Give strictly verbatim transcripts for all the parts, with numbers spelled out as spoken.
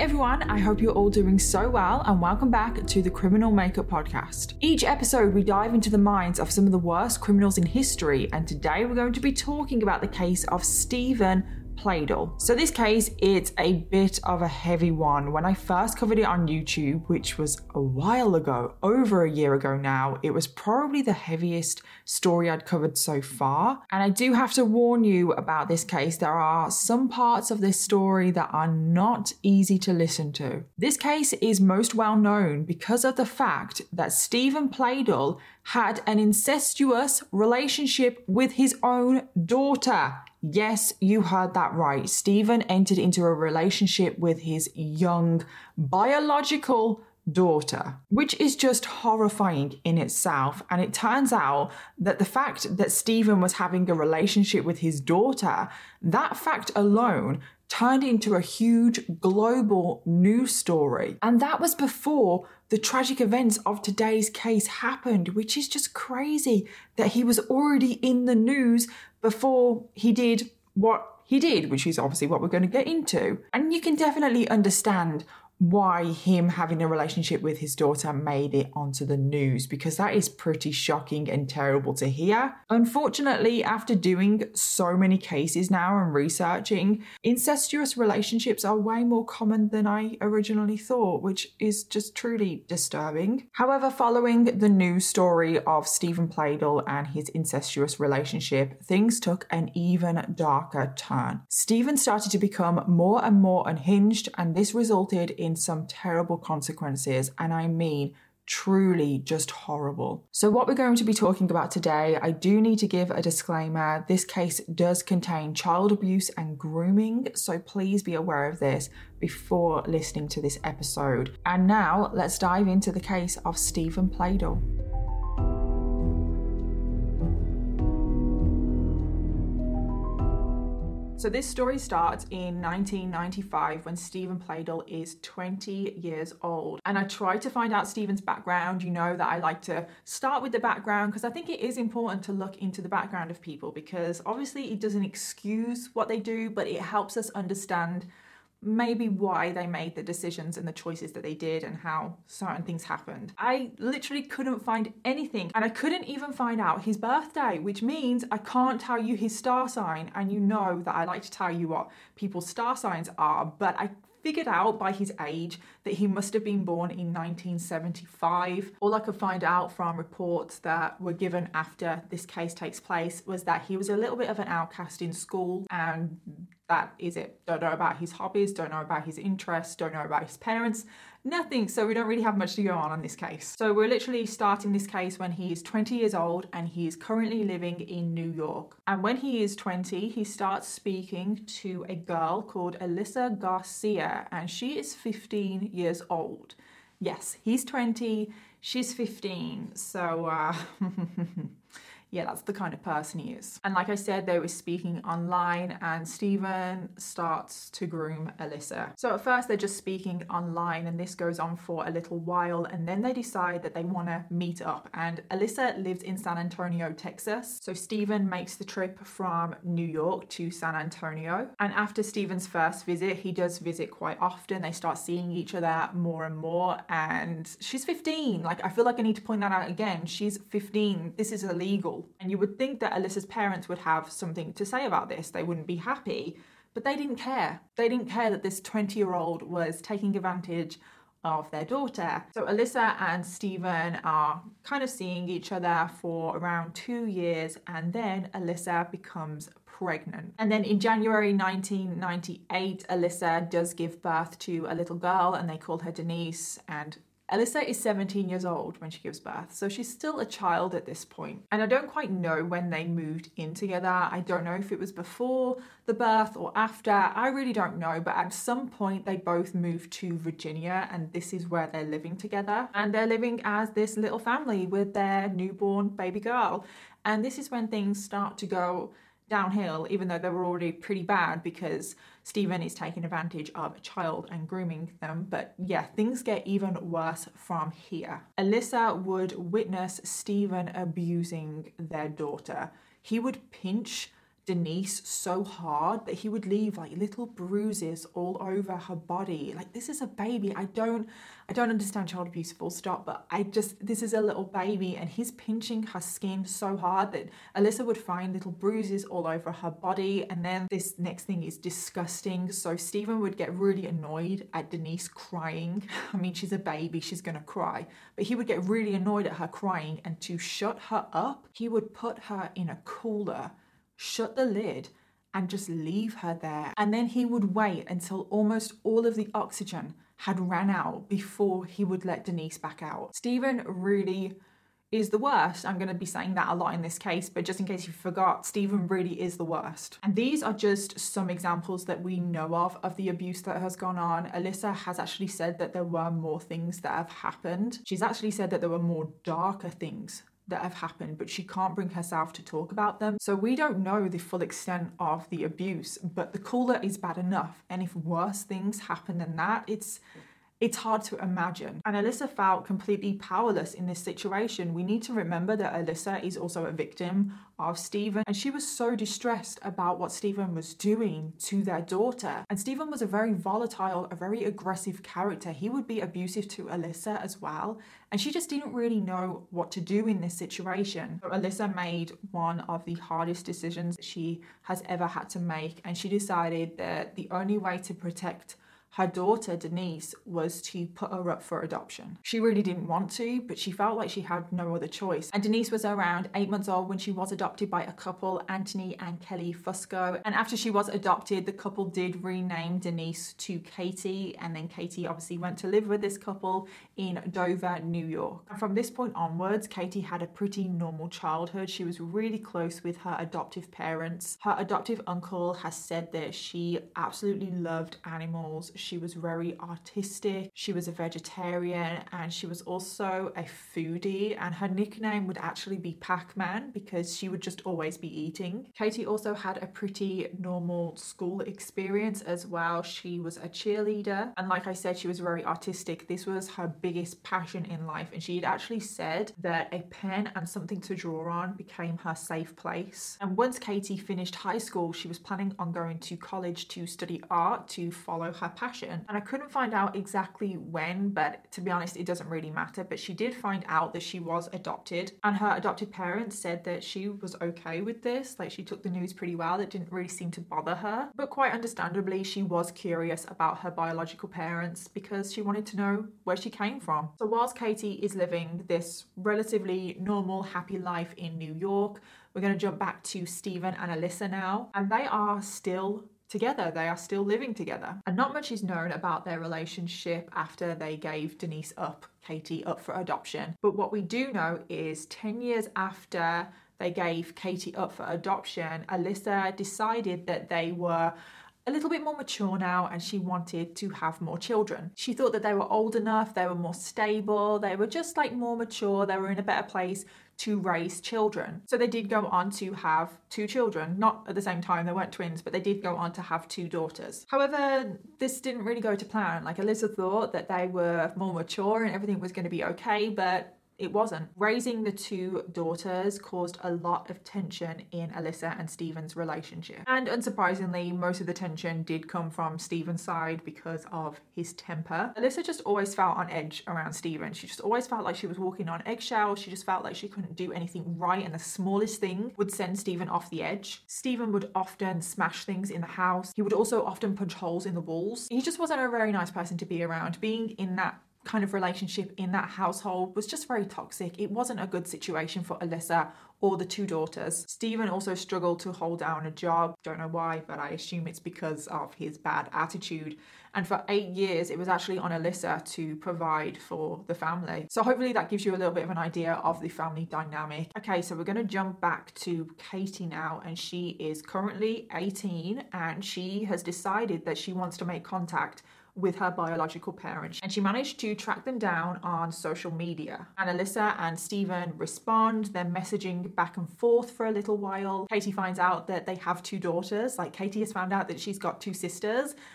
everyone, I hope you're all doing so well and welcome back to the Criminal Makeup Podcast. Each episode we dive into the minds of some of the worst criminals in history, and today we're going to be talking about the case of Stephen Pleydell. So this case, it's a bit of a heavy one. When I first covered it on YouTube, which was a while ago, over a year ago now, it was probably the heaviest story I'd covered so far. And I do have to warn you about this case. There are some parts of this story that are not easy to listen to. This case is most well known because of the fact that Stephen Pleydell had an incestuous relationship with his own daughter. Yes, you heard that right. Stephen entered into a relationship with his young biological daughter, which is just horrifying in itself. And it turns out that the fact that Stephen was having a relationship with his daughter, that fact alone turned into a huge global news story. And that was before the tragic events of today's case happened, which is just crazy that he was already in the news before he did what he did, which is obviously what we're going to get into. And you can definitely understand why him having a relationship with his daughter made it onto the news, because that is pretty shocking and terrible to hear. Unfortunately, after doing so many cases now and researching, incestuous relationships are way more common than I originally thought, which is just truly disturbing. However, following the news story of Stephen Pleydell and his incestuous relationship, things took an even darker turn. Stephen started to become more and more unhinged, and this resulted in some terrible consequences, and I mean truly just horrible. So what we're going to be talking about today, I do need to give a disclaimer. This case does contain child abuse and grooming, so please be aware of this before listening to this episode. And now let's dive into the case of Stephen Pleydell. So this story starts in nineteen ninety-five when Stephen Pleydell is twenty years old. And I tried to find out Stephen's background. You know that I like to start with the background because I think it is important to look into the background of people, because obviously it doesn't excuse what they do, but it helps us understand maybe why they made the decisions and the choices that they did and how certain things happened. I literally couldn't find anything, and I couldn't even find out his birthday, which means I can't tell you his star sign. And you know that I like to tell you what people's star signs are, but I figured out by his age that he must have been born in nineteen seventy-five. All I could find out from reports that were given after this case takes place was that he was a little bit of an outcast in school, and that is it. Don't know about his hobbies, don't know about his interests, don't know about his parents, nothing. So we don't really have much to go on on this case. So we're literally starting this case when he is twenty years old, and he is currently living in New York. And when he is twenty, he starts speaking to a girl called Alyssa Garcia, and she is fifteen years old. Yes, he's twenty, she's fifteen. So, uh... yeah, that's the kind of person he is. And like I said, they were speaking online, and Stephen starts to groom Alyssa. So at first they're just speaking online, and this goes on for a little while, and then they decide that they want to meet up. And Alyssa lives in San Antonio, Texas. So Stephen makes the trip from New York to San Antonio. And after Stephen's first visit, he does visit quite often. They start seeing each other more and more, and she's fifteen. Like, I feel like I need to point that out again. She's fifteen. This is illegal. And you would think that Alyssa's parents would have something to say about this. They wouldn't be happy, but they didn't care. They didn't care that this twenty-year-old was taking advantage of their daughter. So Alyssa and Stephen are kind of seeing each other for around two years, and then Alyssa becomes pregnant. And then in January nineteen ninety-eight, Alyssa does give birth to a little girl, and they call her Denise, and Alyssa is seventeen years old when she gives birth, so she's still a child at this point. And I don't quite know when they moved in together. I don't know if it was before the birth or after. I really don't know, but at some point they both moved to Virginia, and this is where they're living together. And they're living as this little family with their newborn baby girl. And this is when things start to go downhill, even though they were already pretty bad because Stephen is taking advantage of a child and grooming them. But yeah, things get even worse from here. Alyssa would witness Stephen abusing their daughter. He would pinch Denise so hard that he would leave like little bruises all over her body. Like, this is a baby. I don't I don't understand child abuse full stop, but I just, this is a little baby and he's pinching her skin so hard that Alyssa would find little bruises all over her body. And then this next thing is disgusting. So Stephen would get really annoyed at Denise crying. I mean, she's a baby, she's gonna cry, but he would get really annoyed at her crying, and to shut her up, he would put her in a cooler, shut the lid, and just leave her there. And then he would wait until almost all of the oxygen had ran out before he would let Denise back out. Stephen really is the worst. I'm going to be saying that a lot in this case, but just in case you forgot, Stephen really is the worst. And these are just some examples that we know of of the abuse that has gone on. Alyssa has actually said that there were more things that have happened. She's actually said that there were more darker things that have happened, but she can't bring herself to talk about them. So we don't know the full extent of the abuse, but the cooler is bad enough. And if worse things happen than that, it's It's hard to imagine. And Alyssa felt completely powerless in this situation. We need to remember that Alyssa is also a victim of Stephen, and she was so distressed about what Stephen was doing to their daughter. And Stephen was a very volatile, a very aggressive character. He would be abusive to Alyssa as well, and she just didn't really know what to do in this situation. So Alyssa made one of the hardest decisions she has ever had to make, and she decided that the only way to protect her daughter, Denise, was to put her up for adoption. She really didn't want to, but she felt like she had no other choice. And Denise was around eight months old when she was adopted by a couple, Anthony and Kelly Fusco. And after she was adopted, the couple did rename Denise to Katie. And then Katie obviously went to live with this couple in Dover, New York. And from this point onwards, Katie had a pretty normal childhood. She was really close with her adoptive parents. Her adoptive uncle has said that she absolutely loved animals. She was very artistic, she was a vegetarian, and she was also a foodie, and her nickname would actually be Pac-Man because she would just always be eating. Katie also had a pretty normal school experience as well. She was a cheerleader, and like I said, she was very artistic. This was her biggest passion in life, and she had actually said that a pen and something to draw on became her safe place. And once Katie finished high school, she was planning on going to college to study art to follow her passion. And I couldn't find out exactly when, but to be honest, it doesn't really matter. But she did find out that she was adopted, and her adopted parents said that she was okay with this. Like, she took the news pretty well. It didn't really seem to bother her. But quite understandably, she was curious about her biological parents because she wanted to know where she came from. So whilst Katie is living this relatively normal, happy life in New York, we're going to jump back to Stephen and Alyssa now, and they are still together. They are still living together. And not much is known about their relationship after they gave Denise up, Katie up for adoption. But what we do know is ten years after they gave Katie up for adoption, Alyssa decided that they were a little bit more mature now and she wanted to have more children. She thought that they were old enough, they were more stable, they were just like more mature, they were in a better place to raise children. So they did go on to have two children, not at the same time, they weren't twins, but they did go on to have two daughters. However, this didn't really go to plan. Like, Alyssa thought that they were more mature and everything was going to be okay, but it wasn't. Raising the two daughters caused a lot of tension in Alyssa and Stephen's relationship. And unsurprisingly, most of the tension did come from Stephen's side because of his temper. Alyssa just always felt on edge around Stephen. She just always felt like she was walking on eggshells. She just felt like she couldn't do anything right, and the smallest thing would send Stephen off the edge. Stephen would often smash things in the house. He would also often punch holes in the walls. He just wasn't a very nice person to be around. Being in that kind of relationship in that household was just very toxic. It wasn't a good situation for Alyssa or the two daughters. Stephen also struggled to hold down a job. Don't know why, but I assume it's because of his bad attitude. And for eight years, it was actually on Alyssa to provide for the family. So hopefully that gives you a little bit of an idea of the family dynamic. Okay, so we're going to jump back to Katie now, and she is currently eighteen, and she has decided that she wants to make contact with her biological parents, and she managed to track them down on social media. And Alyssa and Stephen respond. They're messaging back and forth for a little while. Katie finds out that they have two daughters. Like, Katie has found out that she's got two sisters,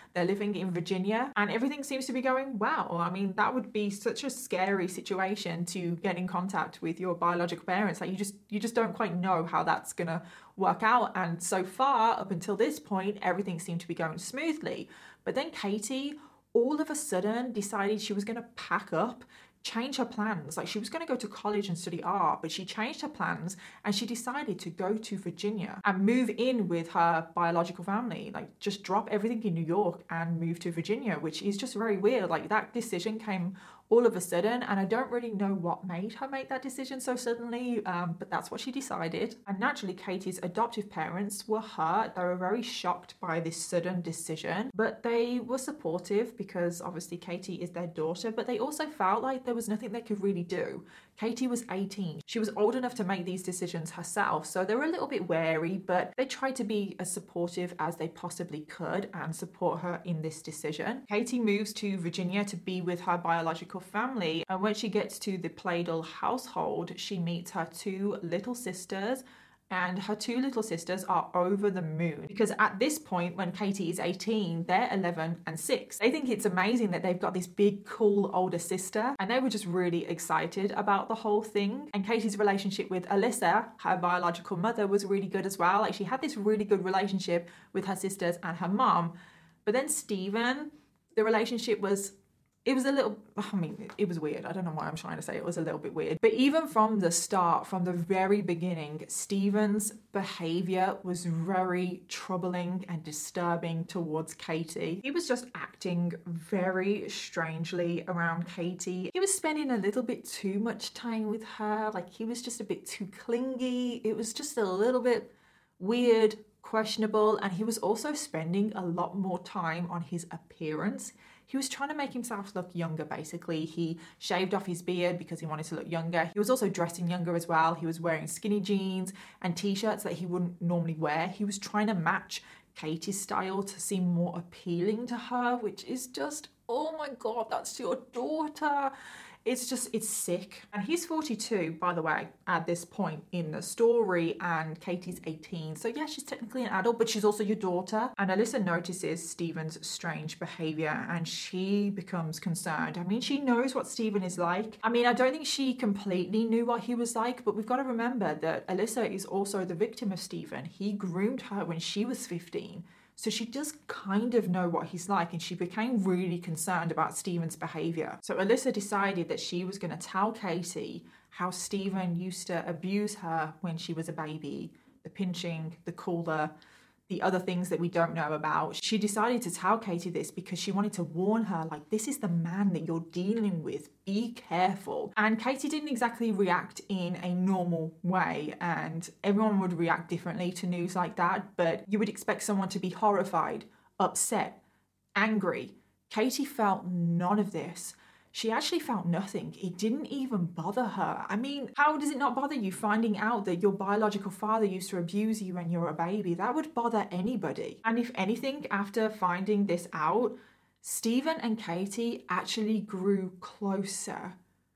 They're living in Virginia and everything seems to be going well. I mean, that would be such a scary situation to get in contact with your biological parents. Like you just you just don't quite know how that's gonna work out. And so far, up until this point, everything seemed to be going smoothly. But then Katie all of a sudden decided she was gonna pack up, change her plans. Like she was going to go to college and study art, but she changed her plans and she decided to go to Virginia and move in with her biological family. Like just drop everything in New York and move to Virginia, which is just very weird. Like that decision came all of a sudden, and I don't really know what made her make that decision so suddenly, um, but that's what she decided. And naturally, Katie's adoptive parents were hurt. They were very shocked by this sudden decision, but they were supportive because obviously Katie is their daughter, but they also felt like there was nothing they could really do. Katie was eighteen. She was old enough to make these decisions herself, so they were a little bit wary, but they tried to be as supportive as they possibly could and support her in this decision. Katie moves to Virginia to be with her biological family, and when she gets to the Playdell household, she meets her two little sisters, and her two little sisters are over the moon because at this point, when Katie is eighteen, they're eleven and six. They think it's amazing that they've got this big, cool older sister, and they were just really excited about the whole thing. And Katie's relationship with Alyssa, her biological mother, was really good as well. Like she had this really good relationship with her sisters and her mom. But then Stephen, the relationship was It was a little, I mean, it was weird. I don't know why I'm trying to say it was a little bit weird. But even from the start, from the very beginning, Stephen's behavior was very troubling and disturbing towards Katie. He was just acting very strangely around Katie. He was spending a little bit too much time with her. Like he was just a bit too clingy. It was just a little bit weird, questionable. And he was also spending a lot more time on his appearance. He was trying to make himself look younger, basically. He shaved off his beard because he wanted to look younger. He was also dressing younger as well. He was wearing skinny jeans and t-shirts that he wouldn't normally wear. He was trying to match Katie's style to seem more appealing to her, which is just, oh my God, that's your daughter. It's just, it's sick. And he's forty-two, by the way, at this point in the story, and Katie's eighteen. So yeah, she's technically an adult, but she's also your daughter. And Alyssa notices Stephen's strange behavior and she becomes concerned. I mean, she knows what Stephen is like. I mean, I don't think she completely knew what he was like, but we've got to remember that Alyssa is also the victim of Stephen. He groomed her when she was fifteen. So she does kind of know what he's like, and she became really concerned about Stephen's behavior. So Alyssa decided that she was going to tell Katie how Stephen used to abuse her when she was a baby, the pinching, the collar, the other things that we don't know about. She decided to tell Katie this because she wanted to warn her, like, this is the man that you're dealing with. Be careful. And Katie didn't exactly react in a normal way, and everyone would react differently to news like that, but you would expect someone to be horrified, upset, angry. Katie felt none of this. She actually felt nothing. It didn't even bother her. I mean, how does it not bother you finding out that your biological father used to abuse you when you were a baby? That would bother anybody. And if anything, after finding this out, Stephen and Katie actually grew closer.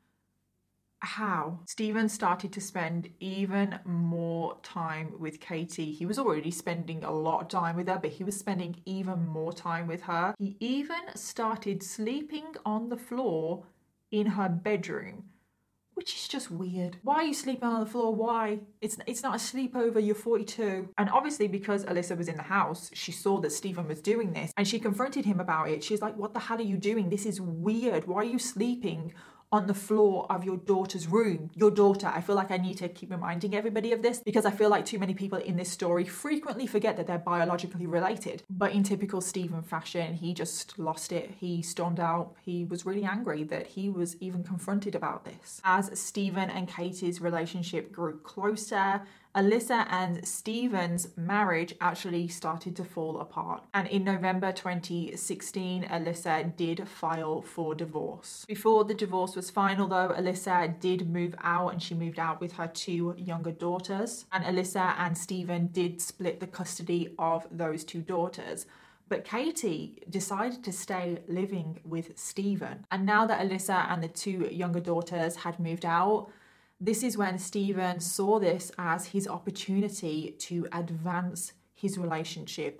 How? Stephen started to spend even more time with Katie. He was already spending a lot of time with her, but he was spending even more time with her. He even started sleeping on the floor in her bedroom, which is just weird. Why are you sleeping on the floor? Why? It's it's not a sleepover, you're forty-two. And obviously because Alyssa was in the house, she saw that Stephen was doing this and she confronted him about it. She's like, what the hell are you doing? This is weird. Why are you sleeping on the floor of your daughter's room? Your daughter. I feel like I need to keep reminding everybody of this because I feel like too many people in this story frequently forget that they're biologically related. But in typical Stephen fashion, he just lost it. He stormed out. He was really angry that he was even confronted about this. As Stephen and Katie's relationship grew closer, Alyssa and Stephen's marriage actually started to fall apart. And in November twenty sixteen, Alyssa did file for divorce. Before the divorce was final though, Alyssa did move out, and she moved out with her two younger daughters. And Alyssa and Stephen did split the custody of those two daughters. But Katie decided to stay living with Stephen. And now that Alyssa and the two younger daughters had moved out, this is when Stephen saw this as his opportunity to advance his relationship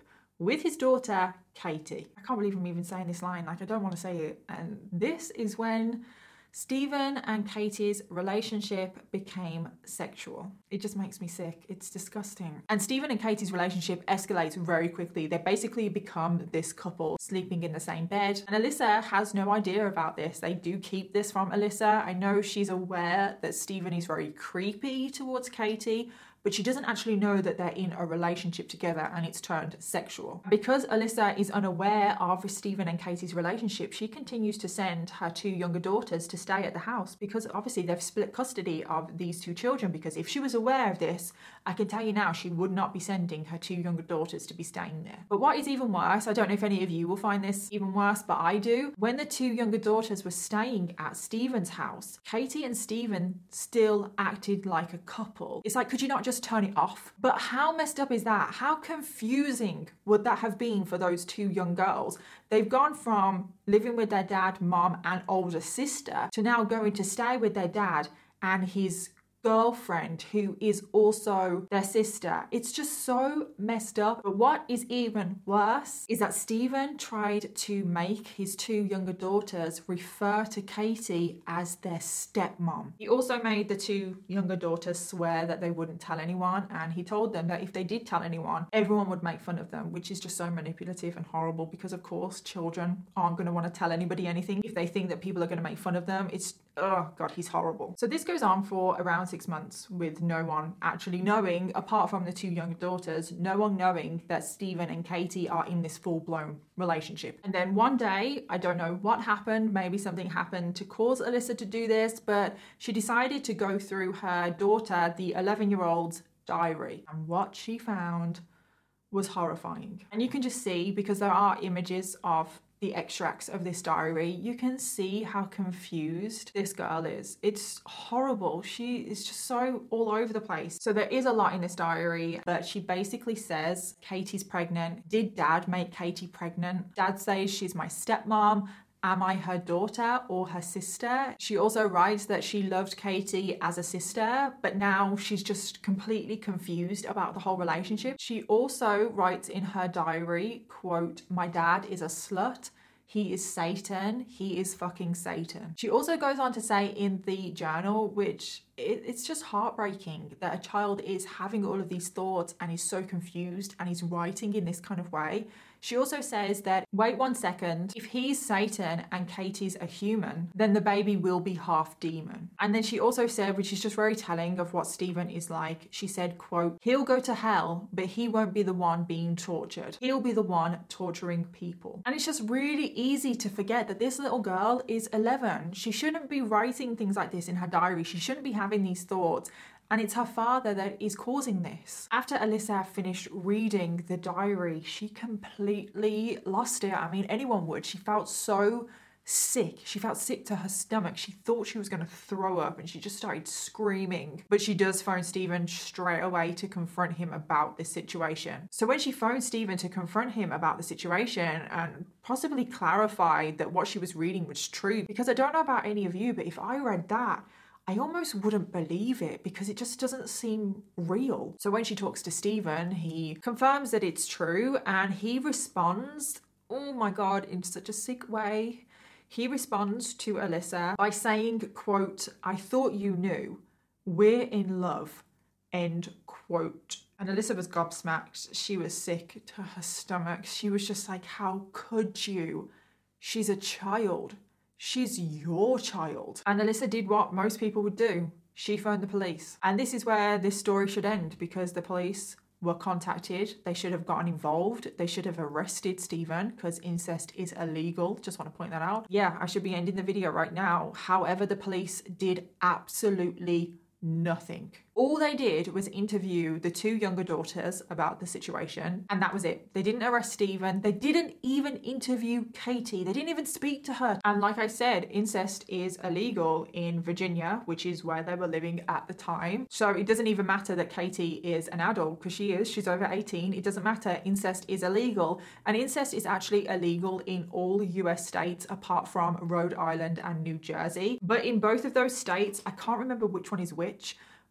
with his daughter, Katie. I can't believe I'm even saying this line. Like, I don't want to say it. And this is when Stephen and Katie's relationship became sexual. It just makes me sick. It's disgusting. And Stephen and Katie's relationship escalates very quickly. They basically become this couple sleeping in the same bed. And Alyssa has no idea about this. They do keep this from Alyssa. I know she's aware that Stephen is very creepy towards Katie, but she doesn't actually know that they're in a relationship together and it's turned sexual. Because Alyssa is unaware of Stephen and Katie's relationship, she continues to send her two younger daughters to stay at the house because obviously they've split custody of these two children, because if she was aware of this, I can tell you now she would not be sending her two younger daughters to be staying there. But what is even worse, I don't know if any of you will find this even worse, but I do. When the two younger daughters were staying at Stephen's house, Katie and Stephen still acted like a couple. It's like, could you not just turn it off? But how messed up is that? How confusing would that have been for those two young girls? They've gone from living with their dad, mom, and older sister to now going to stay with their dad and his girlfriend, who is also their sister. It's just so messed up. But what is even worse is that Stephen tried to make his two younger daughters refer to Katie as their stepmom. He also made the two younger daughters swear that they wouldn't tell anyone, and he told them that if they did tell anyone, everyone would make fun of them, which is just so manipulative and horrible, because of course children aren't going to want to tell anybody anything if they think that people are going to make fun of them. It's oh god, he's horrible. So this goes on for around six months with no one actually knowing, apart from the two younger daughters, no one knowing that Stephen and Katie are in this full-blown relationship. And then one day, I don't know what happened, maybe something happened to cause Alyssa to do this, but she decided to go through her daughter, the eleven-year-old's diary. And what she found was horrifying. And you can just see, because there are images of the extracts of this diary, you can see how confused this girl is. It's horrible. She is just so all over the place. So there is a lot in this diary, but she basically says Katie's pregnant. Did dad make Katie pregnant? Dad says she's my stepmom. Am I her daughter or her sister? She also writes that she loved Katie as a sister, but now she's just completely confused about the whole relationship. She also writes in her diary, quote, "My dad is a slut. He is Satan. He is fucking Satan." She also goes on to say in the journal, which it, it's just heartbreaking that a child is having all of these thoughts and is so confused and is writing in this kind of way. She also says that, wait one second, if he's Satan and Katie's a human, then the baby will be half demon. And then she also said, which is just very telling of what Stephen is like, she said, quote, "He'll go to hell, but he won't be the one being tortured. He'll be the one torturing people." And it's just really easy to forget that this little girl is eleven. She shouldn't be writing things like this in her diary. She shouldn't be having these thoughts. And it's her father that is causing this. After Alyssa finished reading the diary, she completely lost it. I mean, anyone would. She felt so sick. She felt sick to her stomach. She thought she was going to throw up and she just started screaming. But she does phone Stephen straight away to confront him about this situation. So when she phoned Stephen to confront him about the situation and possibly clarify that what she was reading was true, because I don't know about any of you, but if I read that, I almost wouldn't believe it because it just doesn't seem real. So when she talks to Stephen, he confirms that it's true and he responds, oh my God, in such a sick way. He responds to Alyssa by saying, quote, "I thought you knew. We're in love," end quote. And Alyssa was gobsmacked. She was sick to her stomach. She was just like, how could you? She's a child. She's your child. And Alyssa did what most people would do. She phoned the police. And this is where this story should end, because the police were contacted. They should have gotten involved. They should have arrested Stephen because incest is illegal. Just want to point that out. Yeah, I should be ending the video right now. However, the police did absolutely nothing. All they did was interview the two younger daughters about the situation, and that was it. They didn't arrest Stephen. They didn't even interview Katie. They didn't even speak to her. And like I said, incest is illegal in Virginia, which is where they were living at the time. So it doesn't even matter that Katie is an adult, because she is. She's over eighteen. It doesn't matter. Incest is illegal. And incest is actually illegal in all U S states apart from Rhode Island and New Jersey. But in both of those states, I can't remember which one is which,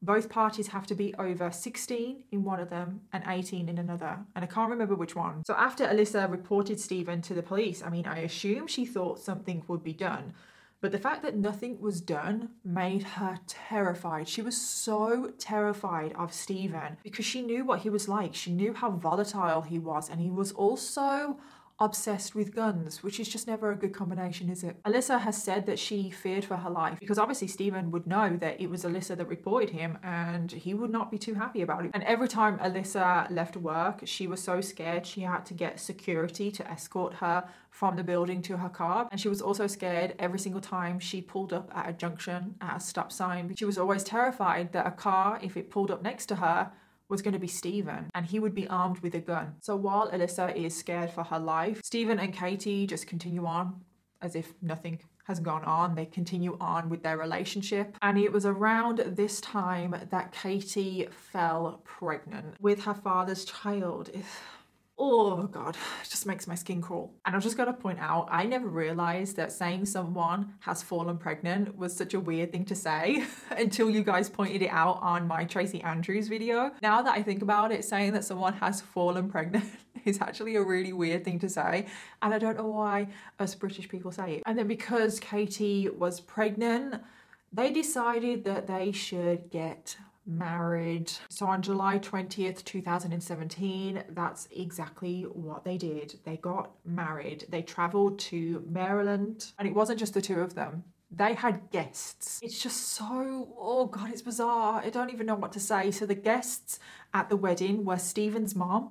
Both parties have to be over sixteen in one of them and eighteen in another. And I can't remember which one. So after Alyssa reported Stephen to the police, I mean, I assume she thought something would be done. But the fact that nothing was done made her terrified. She was so terrified of Stephen because she knew what he was like. She knew how volatile he was, and he was also obsessed with guns, which is just never a good combination, is it? Alyssa has said that she feared for her life because obviously Stephen would know that it was Alyssa that reported him and he would not be too happy about it. And every time Alyssa left work, she was so scared she had to get security to escort her from the building to her car. And she was also scared every single time she pulled up at a junction, at a stop sign. She was always terrified that a car, if it pulled up next to her, was going to be Stephen, and he would be armed with a gun. So while Alyssa is scared for her life, Stephen and Katie just continue on as if nothing has gone on. They continue on with their relationship. And it was around this time that Katie fell pregnant with her father's child. Oh God, it just makes my skin crawl. And I've just got to point out, I never realized that saying someone has fallen pregnant was such a weird thing to say until you guys pointed it out on my Tracy Andrews video. Now that I think about it, saying that someone has fallen pregnant is actually a really weird thing to say. And I don't know why us British people say it. And then because Katie was pregnant, they decided that they should get married. So on July twentieth, two thousand seventeen, that's exactly what they did. They got married. They traveled to Maryland, and it wasn't just the two of them. They had guests. It's just so, oh God, it's bizarre. I don't even know what to say. So the guests at the wedding were Stephen's mom,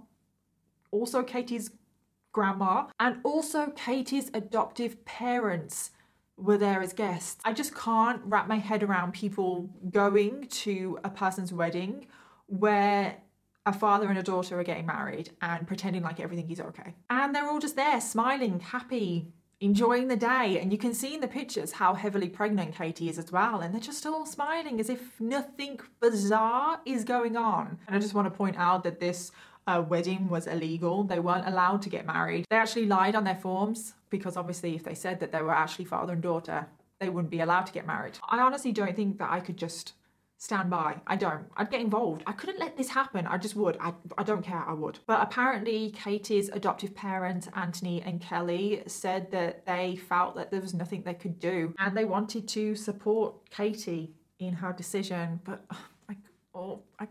also Katie's grandma, and also Katie's adoptive parents were there as guests. I just can't wrap my head around people going to a person's wedding where a father and a daughter are getting married and pretending like everything is okay. And they're all just there smiling, happy, enjoying the day. And you can see in the pictures how heavily pregnant Katie is as well. And they're just all smiling as if nothing bizarre is going on. And I just want to point out that this uh, wedding was illegal. They weren't allowed to get married. They actually lied on their forms, because obviously if they said that they were actually father and daughter, they wouldn't be allowed to get married. I honestly don't think that I could just stand by. I don't. I'd get involved. I couldn't let this happen. I just would. I, I don't care. I would. But apparently Katie's adoptive parents, Anthony and Kelly, said that they felt that there was nothing they could do and they wanted to support Katie in her decision. But like, oh, I,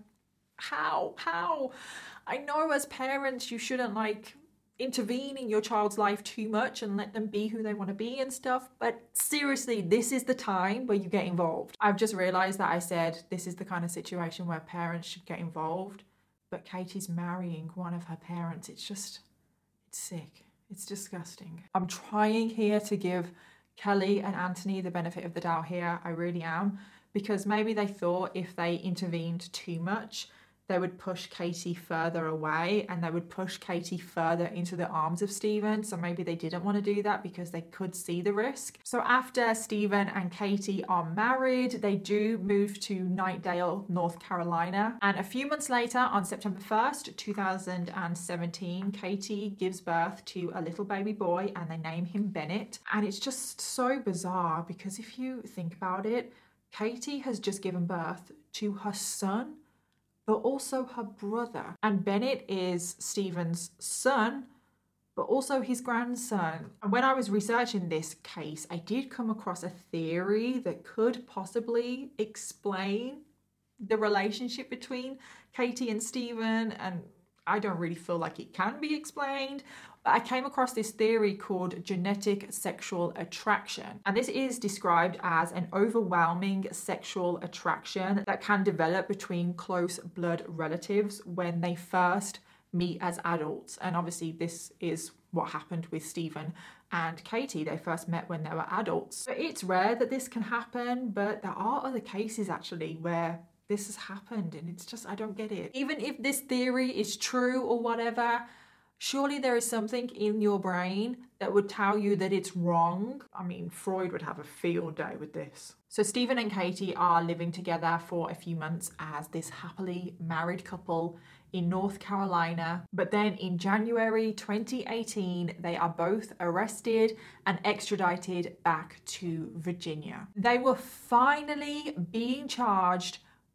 how? How? I know as parents you shouldn't like intervene in your child's life too much and let them be who they want to be and stuff, but seriously, this is the time where you get involved. I've just realized that I said this is the kind of situation where parents should get involved, but Katie's marrying one of her parents. It's just, it's sick. It's disgusting. I'm trying here to give Kelly and Anthony the benefit of the doubt here. I really am, because maybe they thought if they intervened too much, they would push Katie further away and they would push Katie further into the arms of Stephen. So maybe they didn't want to do that because they could see the risk. So after Stephen and Katie are married, they do move to Knightdale, North Carolina. And a few months later, on September first, two thousand seventeen, Katie gives birth to a little baby boy and they name him Bennett. And it's just so bizarre because if you think about it, Katie has just given birth to her son, but also her brother. And Bennett is Stephen's son, but also his grandson. And when I was researching this case, I did come across a theory that could possibly explain the relationship between Katie and Stephen, and I don't really feel like it can be explained. But I came across this theory called genetic sexual attraction. And this is described as an overwhelming sexual attraction that can develop between close blood relatives when they first meet as adults. And obviously this is what happened with Stephen and Katie. They first met when they were adults. But it's rare that this can happen, but there are other cases actually where this has happened, and it's just, I don't get it. Even if this theory is true or whatever, surely there is something in your brain that would tell you that it's wrong. I mean, Freud would have a field day with this. So Stephen and Katie are living together for a few months as this happily married couple in North Carolina. But then in January twenty eighteen, they are both arrested and extradited back to Virginia. They were finally being charged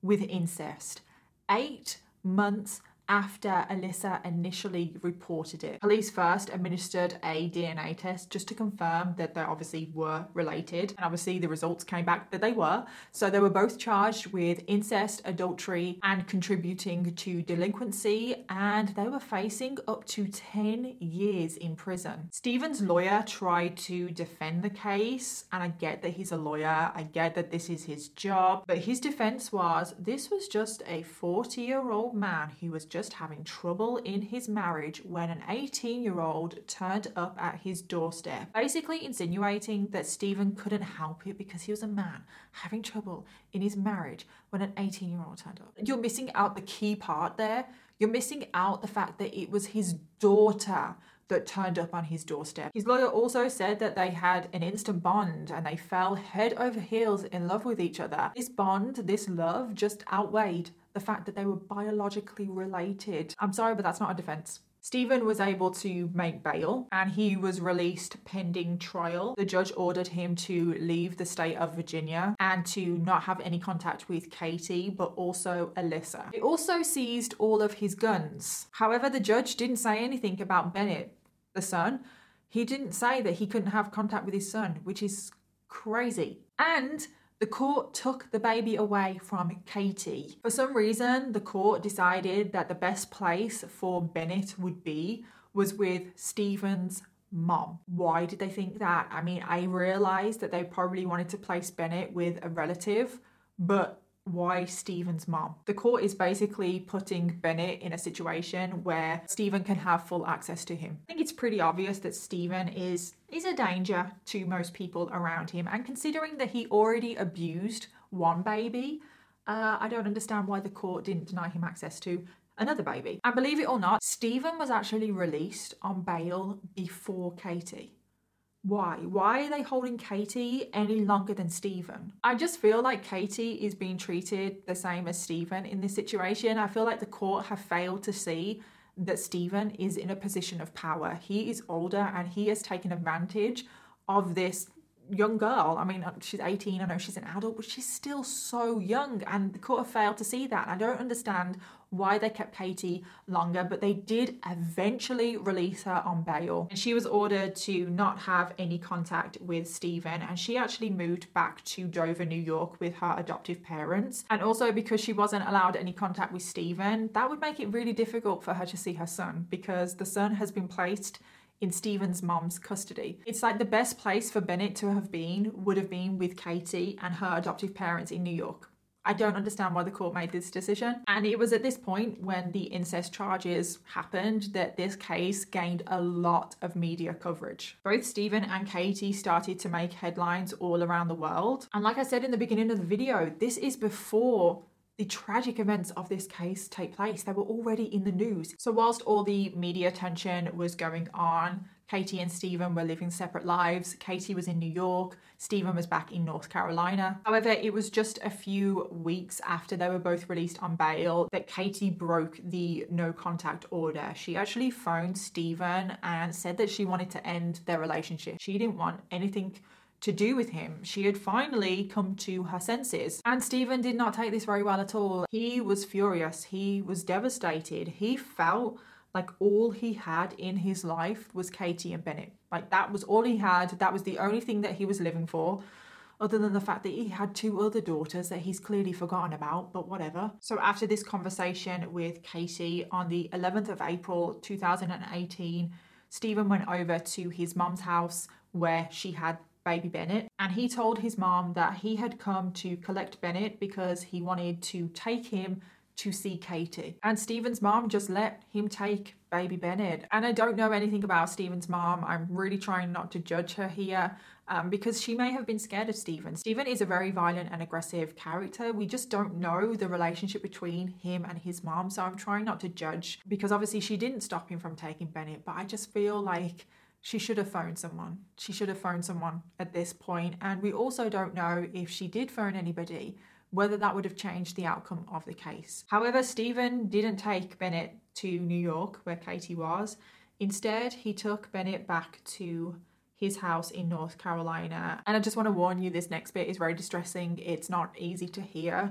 with incest. Eight months after Alyssa initially reported it. Police first administered a D N A test just to confirm that they obviously were related. And obviously the results came back that they were. So they were both charged with incest, adultery, and contributing to delinquency. And they were facing up to ten years in prison. Steven's lawyer tried to defend the case. And I get that he's a lawyer. I get that this is his job. But his defense was this was just a forty-year-old man who was just having trouble in his marriage when an eighteen-year-old turned up at his doorstep, basically insinuating that Steven couldn't help it because he was a man having trouble in his marriage when an eighteen-year-old turned up. You're missing out the key part there. You're missing out the fact that it was his daughter that turned up on his doorstep. His lawyer also said that they had an instant bond and they fell head over heels in love with each other. This bond, this love, just outweighed the fact that they were biologically related. I'm sorry, but that's not a defense. Steven was able to make bail and he was released pending trial. The judge ordered him to leave the state of Virginia and to not have any contact with Katie, but also Alyssa. He also seized all of his guns. However, the judge didn't say anything about Bennett, the son. He didn't say that he couldn't have contact with his son, which is crazy. And the court took the baby away from Katie. For some reason, the court decided that the best place for Bennett would be was with Steven's mom. Why did they think that? I mean, I realized that they probably wanted to place Bennett with a relative, but why Steven's mom? The court is basically putting Bennett in a situation where Steven can have full access to him. I think it's pretty obvious that Steven is, is a danger to most people around him. And considering that he already abused one baby, uh, I don't understand why the court didn't deny him access to another baby. And believe it or not, Steven was actually released on bail before Katie. Why? Why are they holding Katie any longer than Steven? I just feel like Katie is being treated the same as Steven in this situation. I feel like the court have failed to see that Steven is in a position of power. He is older and he has taken advantage of this young girl. I mean, she's eighteen, I know she's an adult, but she's still so young and the court have failed to see that. I don't understand why they kept Katie longer, but they did eventually release her on bail. And she was ordered to not have any contact with Steven, and she actually moved back to Dover, New York with her adoptive parents. And also because she wasn't allowed any contact with Steven, that would make it really difficult for her to see her son because the son has been placed in Steven's mom's custody. It's like the best place for Bennett to have been would have been with Katie and her adoptive parents in New York. I don't understand why the court made this decision. And it was at this point when the incest charges happened that this case gained a lot of media coverage. Both Steven and Katie started to make headlines all around the world. And like I said in the beginning of the video, this is before the tragic events of this case take place. They were already in the news. So whilst all the media attention was going on, Katie and Steven were living separate lives. Katie was in New York, Steven was back in North Carolina. However, it was just a few weeks after they were both released on bail that Katie broke the no contact order. She actually phoned Steven and said that she wanted to end their relationship. She didn't want anything to do with him. She had finally come to her senses. And Steven did not take this very well at all. He was furious. He was devastated. He felt like all he had in his life was Katie and Bennett. Like that was all he had. That was the only thing that he was living for, other than the fact that he had two other daughters that he's clearly forgotten about, but whatever. So after this conversation with Katie on the eleventh of April two thousand eighteen, Steven went over to his mom's house where she had baby Bennett, and he told his mom that he had come to collect Bennett because he wanted to take him to see Katie. And Steven's mom just let him take baby Bennett. And I don't know anything about Steven's mom. I'm really trying not to judge her here um, because she may have been scared of Steven. Steven is a very violent and aggressive character. We just don't know the relationship between him and his mom. So I'm trying not to judge because obviously she didn't stop him from taking Bennett, but I just feel like she should have phoned someone. She should have phoned someone at this point. And we also don't know if she did phone anybody, whether that would have changed the outcome of the case. However, Steven didn't take Bennett to New York, where Katie was. Instead, he took Bennett back to his house in North Carolina. And I just want to warn you, this next bit is very distressing. It's not easy to hear.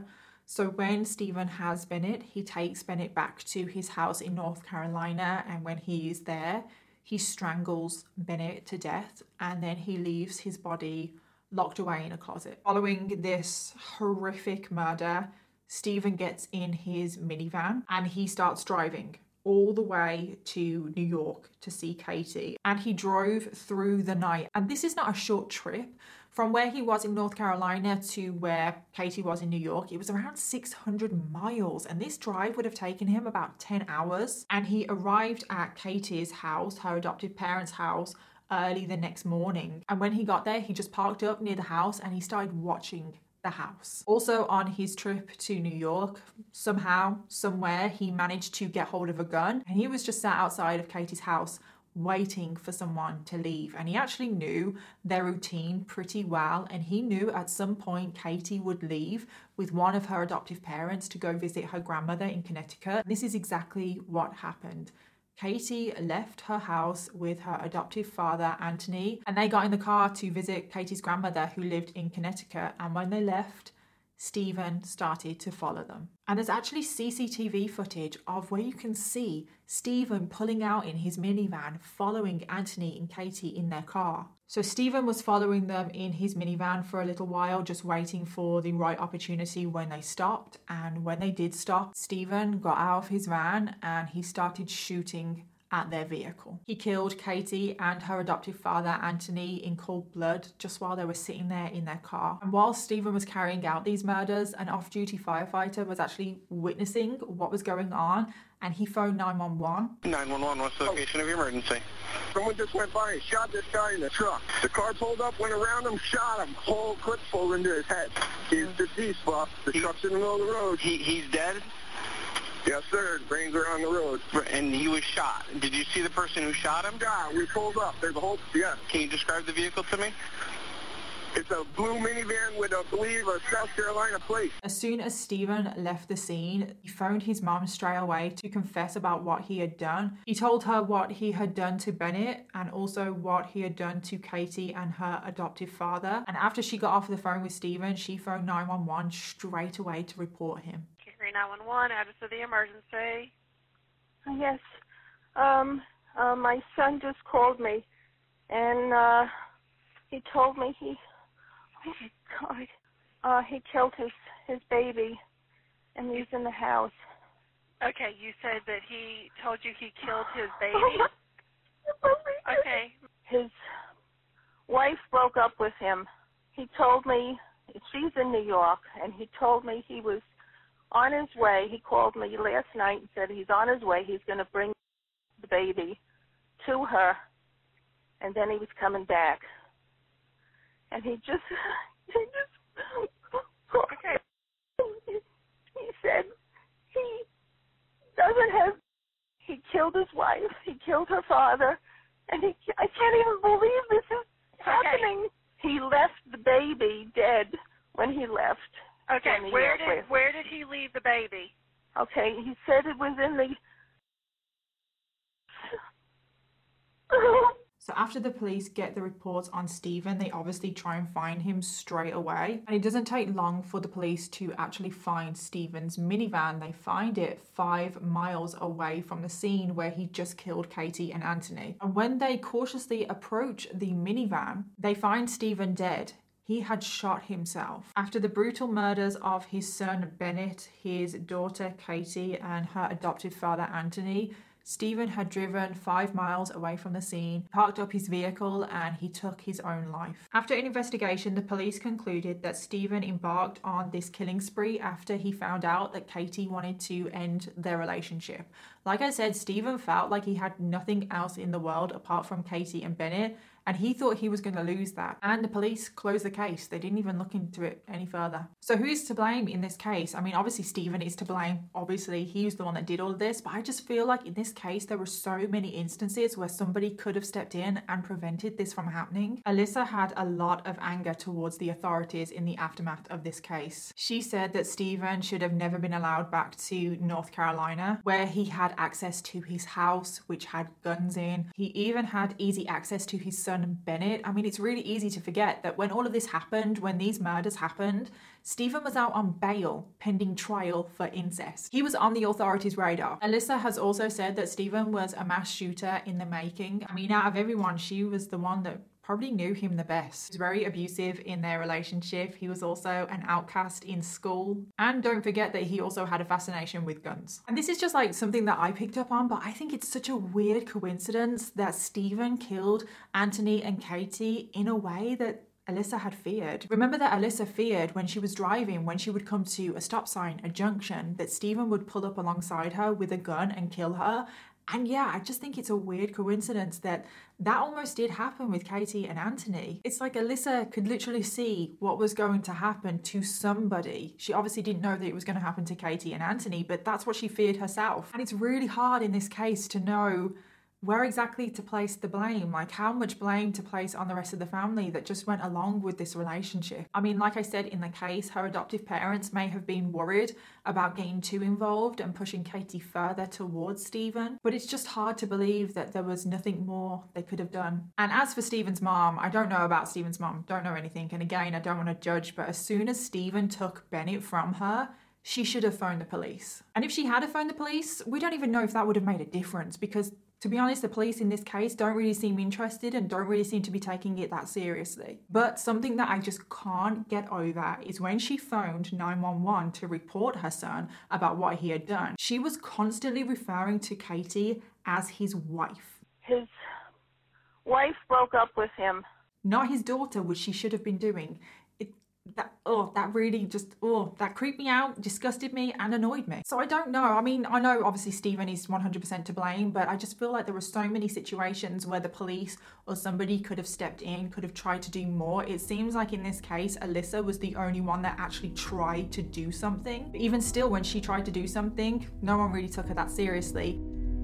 So when Stephen has Bennett, he takes Bennett back to his house in North Carolina, and when he is there, he strangles Bennett to death, and then he leaves his body locked away in a closet. Following this horrific murder, Stephen gets in his minivan and he starts driving all the way to New York to see Katie. And he drove through the night. And this is not a short trip. From where he was in North Carolina to where Katie was in New York, it was around six hundred miles. And this drive would have taken him about ten hours. And he arrived at Katie's house, her adoptive parents' house, early the next morning. And when he got there, he just parked up near the house and he started watching the house. Also on his trip to New York, somehow, somewhere, he managed to get hold of a gun, and he was just sat outside of Katie's house waiting for someone to leave. And he actually knew their routine pretty well, and he knew at some point Katie would leave with one of her adoptive parents to go visit her grandmother in Connecticut. This is exactly what happened. Katie left her house with her adoptive father, Anthony, and they got in the car to visit Katie's grandmother who lived in Connecticut. And when they left, Stephen started to follow them. And there's actually C C T V footage of where you can see Stephen pulling out in his minivan, following Anthony and Katie in their car. So Stephen was following them in his minivan for a little while, just waiting for the right opportunity when they stopped. And when they did stop, Stephen got out of his van and he started shooting at their vehicle. He killed Katie and her adoptive father, Anthony, in cold blood just while they were sitting there in their car. And while Stephen was carrying out these murders, an off-duty firefighter was actually witnessing what was going on, and he phoned nine one one. nine one one, what's the location of your emergency? Someone just went by and shot this guy in the truck. The car pulled up, went around him, shot him. Whole clip pulled into his head. He's deceased, boss. The he, truck's in the middle of the road. He He's dead? Yes, sir. Brains are on the road. And he was shot. Did you see the person who shot him? Yeah, we pulled up. There's a whole, yeah. Can you describe the vehicle to me? It's a blue minivan with, I believe, a South Carolina plate. As soon as Stephen left the scene, he phoned his mom straight away to confess about what he had done. He told her what he had done to Bennett and also what he had done to Katie and her adoptive father. And after she got off the phone with Stephen, she phoned nine one one straight away to report him. nine one one, address of the emergency. Yes. Um, uh, my son just called me, and uh, he told me he, oh my God, uh, he killed his, his baby, and he's in the house. Okay, you said that he told you he killed his baby? Okay. His wife broke up with him. He told me, she's in New York, and he told me he was on his way. He called me last night and said he's on his way. He's going to bring the baby to her, and then he was coming back. And he just, he just, okay. He, he said he doesn't have, he killed his wife, he killed her father, and he, I can't even believe this is happening. Okay. He left the baby dead when he left. Okay, where did where did he leave the baby? Okay, he said it was in the... So after the police get the reports on Stephen, they obviously try and find him straight away. And it doesn't take long for the police to actually find Stephen's minivan. They find it five miles away from the scene where he just killed Katie and Anthony. And when they cautiously approach the minivan, they find Stephen dead. He had shot himself. After the brutal murders of his son Bennett, his daughter Katie, and her adoptive father Anthony, Stephen had driven five miles away from the scene, parked up his vehicle, and he took his own life. After an investigation, the police concluded that Stephen embarked on this killing spree after he found out that Katie wanted to end their relationship. Like I said, Stephen felt like he had nothing else in the world apart from Katie and Bennett, and he thought he was going to lose that. And the police closed the case. They didn't even look into it any further. So who is to blame in this case? I mean, obviously Stephen is to blame. Obviously, he was the one that did all of this. But I just feel like in this case, there were so many instances where somebody could have stepped in and prevented this from happening. Alyssa had a lot of anger towards the authorities in the aftermath of this case. She said that Stephen should have never been allowed back to North Carolina, where he had access to his house, which had guns in. He even had easy access to his son son Bennett. I mean, it's really easy to forget that when all of this happened, when these murders happened, Stephen was out on bail pending trial for incest. He was on the authorities' radar. Alyssa has also said that Stephen was a mass shooter in the making. I mean, out of everyone, she was the one that probably knew him the best. He was very abusive in their relationship. He was also an outcast in school. And don't forget that he also had a fascination with guns. And this is just like something that I picked up on, but I think it's such a weird coincidence that Stephen killed Anthony and Katie in a way that Alyssa had feared. Remember that Alyssa feared when she was driving, when she would come to a stop sign, a junction, that Stephen would pull up alongside her with a gun and kill her. And yeah, I just think it's a weird coincidence that that almost did happen with Katie and Anthony. It's like Alyssa could literally see what was going to happen to somebody. She obviously didn't know that it was going to happen to Katie and Anthony, but that's what she feared herself. And it's really hard in this case to know where exactly to place the blame, like how much blame to place on the rest of the family that just went along with this relationship. I mean, like I said in the case, her adoptive parents may have been worried about getting too involved and pushing Katie further towards Stephen, but it's just hard to believe that there was nothing more they could have done. And as for Stephen's mom, I don't know about Stephen's mom, don't know anything, and again, I don't want to judge, but as soon as Stephen took Bennett from her, she should have phoned the police. And if she had phoned the police, we don't even know if that would have made a difference, because to be honest, the police in this case don't really seem interested and don't really seem to be taking it that seriously. But something that I just can't get over is when she phoned nine one one to report her son about what he had done, she was constantly referring to Katie as his wife. His wife broke up with him. Not his daughter, which she should have been doing. It, that, oh, that really just, oh, that creeped me out, disgusted me, and annoyed me. So I don't know. I mean, I know obviously Stephen is one hundred percent to blame, but I just feel like there were so many situations where the police or somebody could have stepped in, could have tried to do more. It seems like in this case, Alyssa was the only one that actually tried to do something. But even still, when she tried to do something, no one really took her that seriously.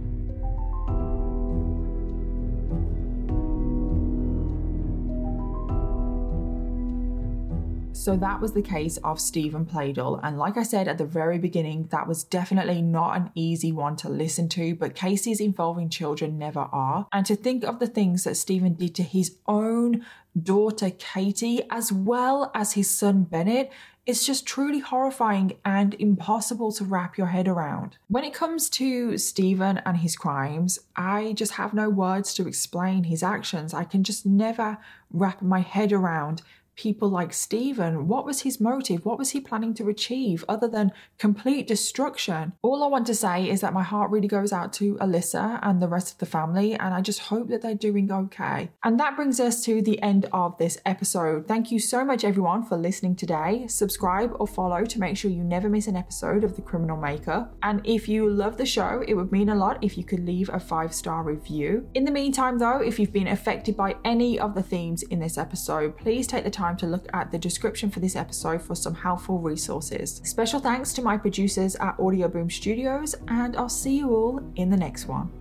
So that was the case of Stephen Playdall, and like I said at the very beginning, that was definitely not an easy one to listen to, but cases involving children never are. And to think of the things that Stephen did to his own daughter Katie, as well as his son Bennett, it's just truly horrifying and impossible to wrap your head around. When it comes to Stephen and his crimes, I just have no words to explain his actions. I can just never wrap my head around people like Stephen. What was his motive? What was he planning to achieve other than complete destruction? All I want to say is that my heart really goes out to Alyssa and the rest of the family, and I just hope that they're doing okay. And that brings us to the end of this episode. Thank you so much everyone for listening today. Subscribe or follow to make sure you never miss an episode of The Criminal Maker. And if you love the show, it would mean a lot if you could leave a five-star review. In the meantime though, if you've been affected by any of the themes in this episode, please take the time to look at the description for this episode for some helpful resources. Special thanks to my producers at Audio Boom Studios, and I'll see you all in the next one.